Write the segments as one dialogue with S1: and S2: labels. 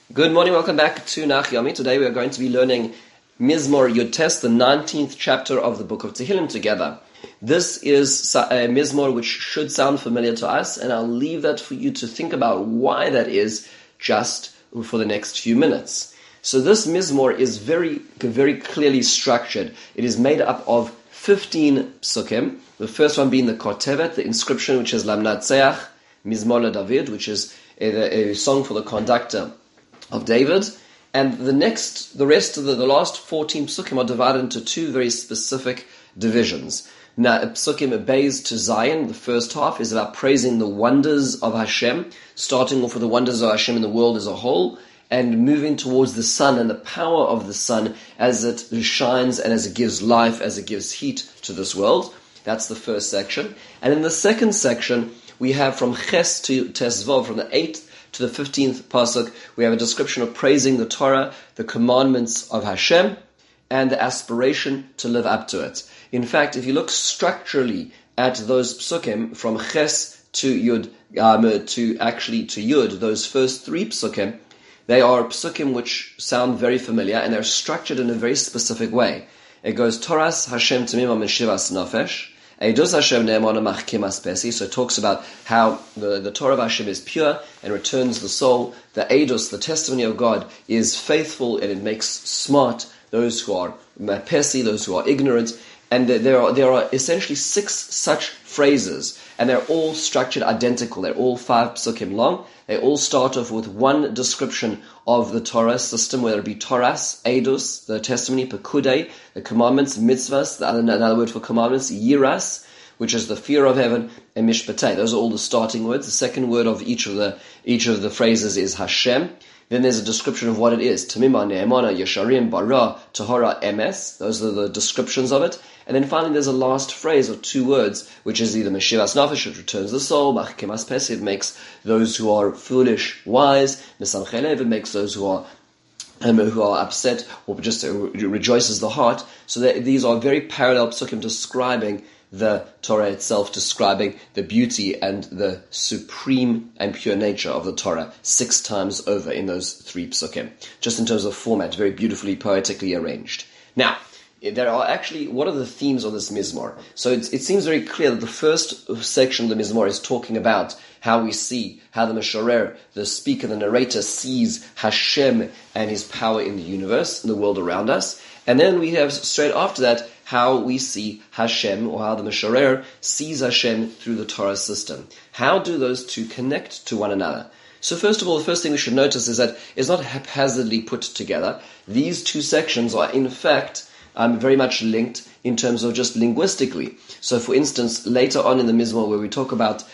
S1: Good morning, welcome back to Nach Yomi. Today we are going to be learning Mizmor Yud Tes, the 19th chapter of the book of Tehillim together. This is a Mizmor which should sound familiar to us, and I'll leave that for you to think about why that is just for the next few minutes. So this Mizmor is very, very clearly structured. It is made up of 15 psukim, the first one being the Kotevet, the inscription, which is Lamnatseach, Mizmor David, which is a song for the conductor of David, and the rest of the last 14 psukim are divided into two very specific divisions. Now, psukim Beis to Zion, the first half, is about praising the wonders of Hashem, starting off with the wonders of Hashem in the world as a whole, and moving towards the sun and the power of the sun as it shines and as it gives life, as it gives heat to this world. That's the first section. And in the second section, we have from Ches to Tesvav, from the 8th to the 15th pasuk, we have a description of praising the Torah, the commandments of Hashem, and the aspiration to live up to it. In fact, if you look structurally at those psukim from Ches to Yud, to Yud, those first three psukim, they are psukim which sound very familiar, and they're structured in a very specific way. It goes Toras Hashem Tamima Meshivas Nafesh. So it talks about how the Torah of Hashem is pure and returns the soul. The Eidos, the testimony of God, is faithful and it makes smart those who are pesi, those who are ignorant. And there are essentially 6 such phrases, and they're all structured identical. They're all 5 psukim long. They all start off with one description of the Torah system, whether it be Toras, Eidos, the testimony, Pekudei, the commandments, mitzvahs, another word for commandments, Yiras, which is the fear of heaven, and Mishpatei. Those are all the starting words. The second word of each of the phrases is Hashem. Then there's a description of what it is. Tamima, Ne'emana, Yesharim, Bara, Tahora, Emes. Those are the descriptions of it. And then finally there's a last phrase of 2 words, which is either Meshivas Nafesh, which returns the soul, Machkemas Pesi, it makes those who are foolish wise, Mesamchelev, it makes those who are upset, or just rejoices the heart. So these are very parallel psukim describing the Torah itself, describing the beauty and the supreme and pure nature of the Torah 6 times over in those 3 psukim. Just in terms of format, very beautifully, poetically arranged. Now, there are actually, what are the themes of this Mizmor? So it seems very clear that the first section of the Mizmor is talking about how we see, how the Meshorer, the speaker, the narrator, sees Hashem and His power in the universe, in the world around us. And then we have, straight after that, how we see Hashem, or how the Meshorer sees Hashem through the Torah system. How do those two connect to one another? So first of all, the first thing we should notice is that it's not haphazardly put together. These 2 sections are, in fact, very much linked in terms of just linguistically. So for instance, later on in the Mizmor, where we talk about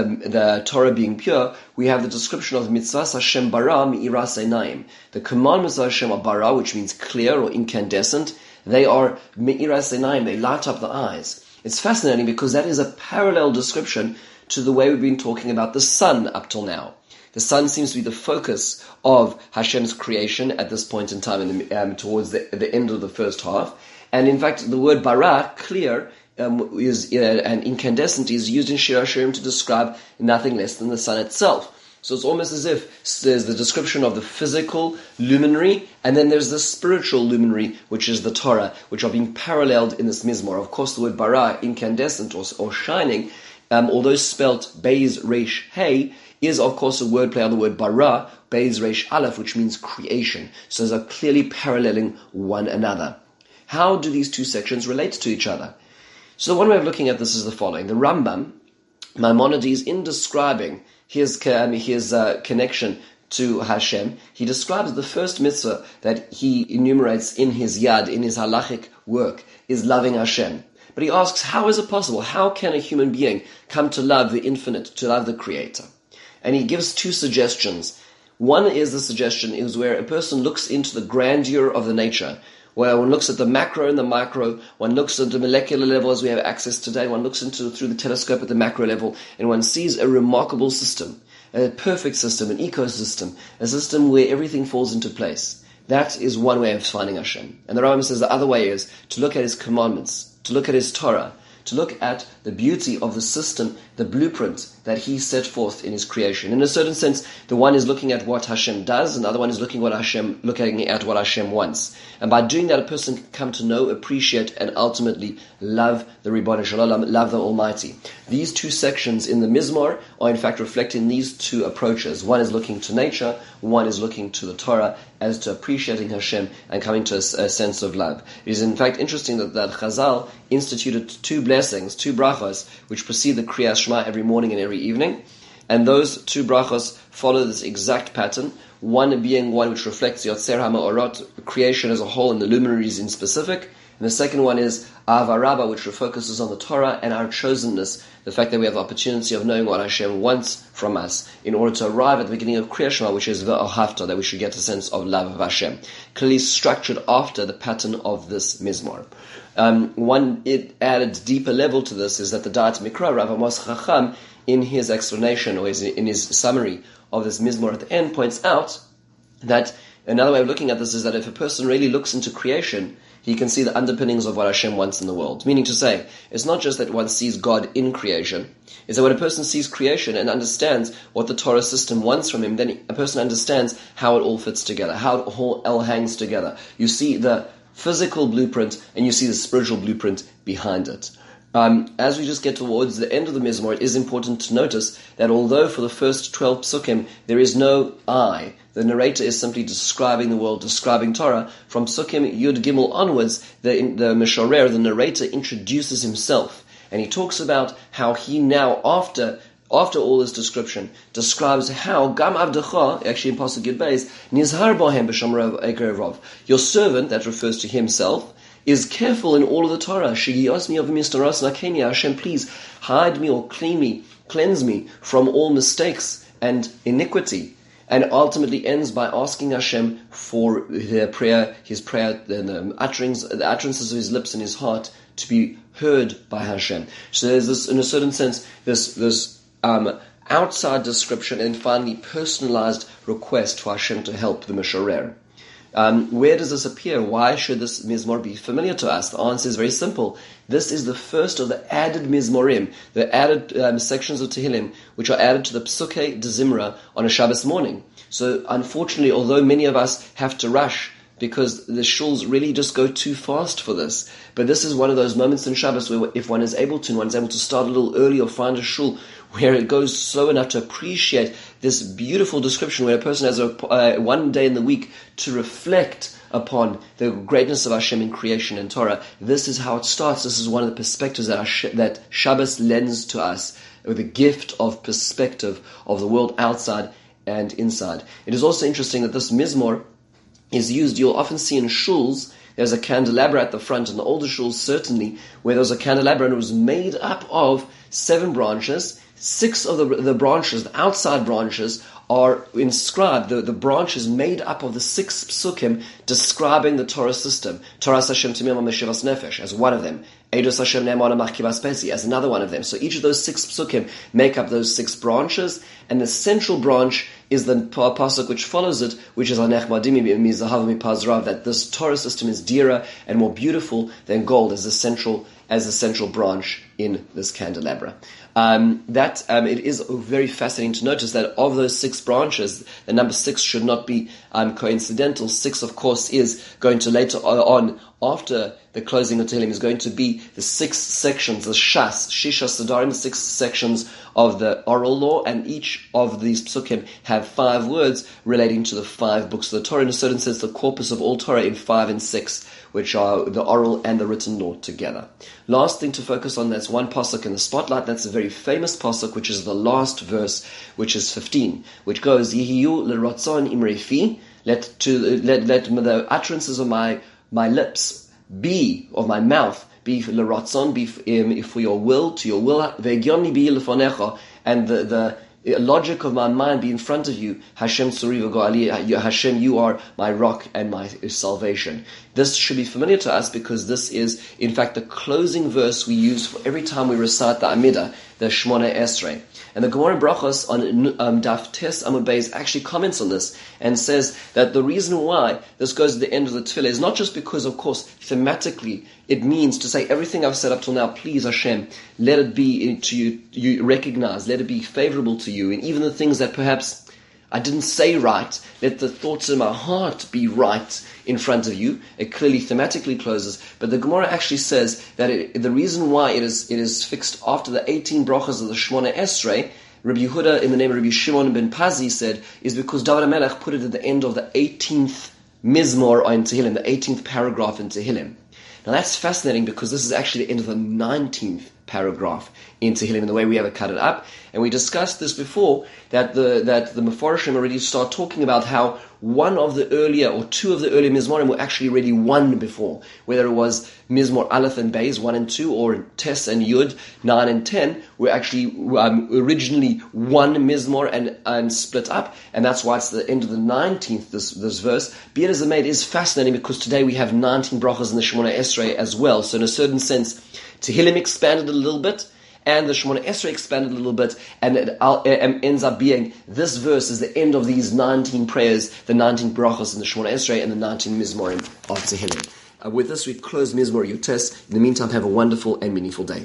S1: the Torah being pure, we have the description of mitzvahs Hashem bara mi'iras einayim. The commandments of Hashem are bara, which means clear or incandescent. They are mi'iras einayim, they light up the eyes. It's fascinating because that is a parallel description to the way we've been talking about the sun up till now. The sun seems to be the focus of Hashem's creation at this point in time, towards the end of the first half. And in fact, the word bara, clear, and incandescent, is used in Shir HaShirim to describe nothing less than the sun itself. So it's almost as if there's the description of the physical luminary, and then there's the spiritual luminary, which is the Torah, which are being paralleled in this Mizmor. Of course, the word bara, incandescent or shining, although spelt Beis Reish Hey, is of course a wordplay on the word bara, Beis Reish Aleph, which means creation. So they're clearly paralleling one another. How do these 2 sections relate to each other? So one way of looking at this is the following. The Rambam, Maimonides, in describing his connection to Hashem, he describes the first mitzvah that he enumerates in his yad, in his halachic work, is loving Hashem. But he asks, how is it possible? How can a human being come to love the infinite, to love the Creator? And he gives 2 suggestions. One is the suggestion is where a person looks into the grandeur of the nature, where one looks at the macro and the micro, one looks at the molecular level as we have access today, one looks through the telescope at the macro level, and one sees a remarkable system, a perfect system, an ecosystem, a system where everything falls into place. That is one way of finding Hashem. And the Rambam says the other way is to look at His commandments, to look at His Torah, to look at the beauty of the system, the blueprint that he set forth in his creation. In a certain sense, the one is looking at what Hashem does, and the other one is looking at what Hashem wants. And by doing that, a person can come to know, appreciate, and ultimately love the Ribbon Shalom, love the Almighty. These two sections in the Mizmor are in fact reflecting these two approaches. One is looking to nature, one is looking to the Torah, as to appreciating Hashem and coming to a sense of love. It is in fact interesting that Chazal instituted two blessings, two brachos, which precede the Kriyas Shema every morning and every evening. And those two brachos follow this exact pattern, one being one which reflects Yotzer HaMa'orot, creation as a whole and the luminaries in specific. And the second one is Ahava Rabbah, which focuses on the Torah and our chosenness, the fact that we have the opportunity of knowing what Hashem wants from us in order to arrive at the beginning of Kriyas Shema, which is Ve'ahavta, that we should get a sense of love of Hashem. Clearly structured after the pattern of this Mizmor. It added deeper level to this is that the Da'at Mikra, Rav Amos Chacham, in his explanation or in his summary of this Mizmor at the end, points out that another way of looking at this is that if a person really looks into creation, he can see the underpinnings of what Hashem wants in the world. Meaning to say, it's not just that one sees God in creation. It's that when a person sees creation and understands what the Torah system wants from him, then a person understands how it all fits together, how it all hangs together. You see the physical blueprint and you see the spiritual blueprint behind it. As we just get towards the end of the Mizmor, it is important to notice that although for the first 12 psukim there is no I, the narrator is simply describing the world, describing Torah. From Psukim Yud Gimel onwards, the Mishorer, the narrator, introduces himself, and he talks about how he now, after all this description, describes how Gam Avdecha, actually in Pasuk Yud Beis, Nizhar Bohem B'Shamrav Eker Rov, your servant, that refers to himself, is careful in all of the Torah. Shigiyos mi of mistaras nakenia. Hashem, please hide me or cleanse me from all mistakes and iniquity. And ultimately ends by asking Hashem for his prayer, the utterances of his lips and his heart to be heard by Hashem. So there's this, in a certain sense, this outside description and finally personalized request for Hashem to help the Mishorer. Where does this appear? Why should this Mizmor be familiar to us? The answer is very simple. This is the first of the added Mizmorim, the added sections of Tehillim, which are added to the Psukei de Zimra on a Shabbos morning. So unfortunately, although many of us have to rush because the shuls really just go too fast for this, but this is one of those moments in Shabbos where if one is able to start a little early or find a shul where it goes slow enough to appreciate this beautiful description where a person has one day in the week to reflect upon the greatness of Hashem in creation and Torah. This is how it starts. This is one of the perspectives that Shabbos lends to us, with the gift of perspective of the world outside and inside. It is also interesting that this Mizmor is used, you'll often see in shuls, there's a candelabra at the front, in the older shuls certainly, where there's a candelabra and it was made up of 7 branches. 6 of the branches, the outside branches, are inscribed. The branch is made up of the 6 psukim describing the Torah system. Torah Hashem Timim HaMeshivas Nefesh as one of them. Eidos Hashem Ne'emon HaMachkivas Pesi as another one of them. So each of those 6 psukim make up those 6 branches, and the central branch is the pasuk which follows it, which is Anech Madimi Mizahav Mipazrav, that this Torah system is dearer and more beautiful than gold as the central branch in this candelabra. It is very fascinating to notice that of those 6 branches, the number 6 should not be coincidental. 6, of course, is going to later on, after the closing of Tehillim, is going to be the 6 sections, the Shas, Shisha Sadarim, the 6 sections of the oral law, and each of these psukim have 5 words relating to the 5 books of the Torah. In a certain sense, the corpus of all Torah in 5 and 6, which are the oral and the written law together. Last thing to focus on, that's one pasuk in the spotlight. That's a very famous pasuk, which is the last verse, which is 15, which goes, Yihiyu l'ratzon imrei fi, let the utterances of my lips be, of my mouth, be l'ratzon, be for your will, to your will, ve'egyoni bi lefonecha, and the logic of my mind be in front of you. Hashem Tzuri v'go'ali, Hashem, you are my rock and my salvation. This should be familiar to us because this is, in fact, the closing verse we use for every time we recite the Amidah. the Shmona Esrei. And the Gemara Brachos on Daf Tes Amud Beis actually comments on this and says that the reason why this goes to the end of the tefillah is not just because, of course, thematically it means to say everything I've said up till now, please Hashem, let it be to you, you recognize, let it be favorable to you, and even the things that perhaps I didn't say right, let the thoughts in my heart be right in front of you. It clearly thematically closes, but the Gemara actually says that the reason why it is fixed after the 18 brachas of the Shmona Esrei, Rabbi Yehuda in the name of Rabbi Shimon ben Pazi said, is because David HaMelech put it at the end of the 18th Mizmor in Tehillim, the 18th paragraph in Tehillim. Now that's fascinating because this is actually the end of the 19th paragraph in Tehillim in the way we have it cut it up. And we discussed this before, that the Meforshim already start talking about how one of the earlier, or two of the earlier Mizmorim were actually already one before. Whether it was Mizmor Aleph and Beis, 1 and 2, or Tes and Yud, 9 and 10, were actually originally one Mizmor and split up. And that's why it's the end of the 19th, this verse. Be it as it may, it is fascinating because today we have 19 brachas in the Shemona Esrei as well. So in a certain sense, Tehillim expanded a little bit, and the Shemona Esrei expanded a little bit, and it ends up being this verse is the end of these 19 prayers, the 19 brachos in the Shemona Esrei and the 19 Mizmorim of Tehillim. With this, we close Mizmor Yotes. In the meantime, have a wonderful and meaningful day.